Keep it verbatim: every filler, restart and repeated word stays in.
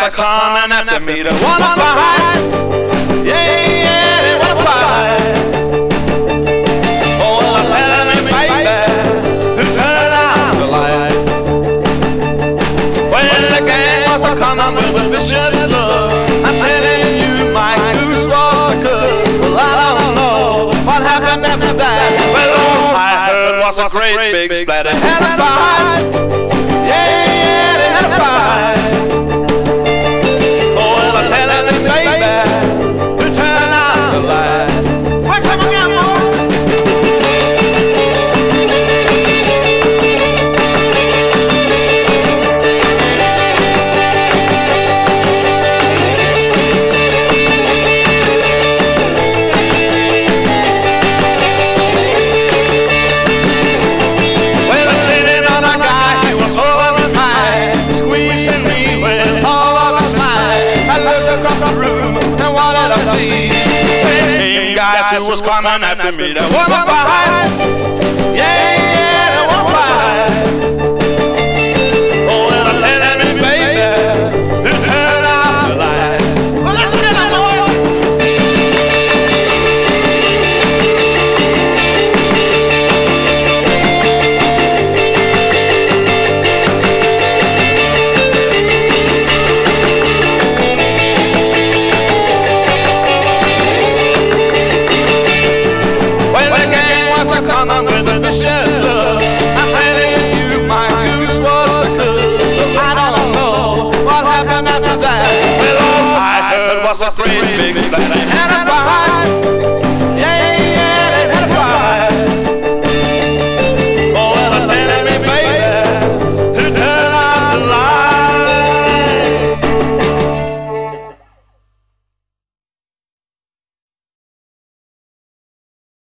are coming after me to wanna fight. Yeah, yeah, they wanna fight. Oh, I'm telling me, baby, to turn out the light. When the gang was a coming with a vicious look, I'm telling you, my goose was a cook. Well, I don't know what happened after that. Well, all I heard was a great big splatter. They had a fight. Yeah, yeah, they had a fight. Oh, I'm telling you, baby, to turn out the light. Well, come on now, boys. Who was coming after me? They wanna fight. Yeah, yeah, they wanna fight. Oh, and I'm telling me, baby, to turn out the light. Well, let's get it, boys. Coming with a vicious look. I'm telling you, my goose was a cook. But I don't know what happened after that. Well, all I heard was a great big splatter and a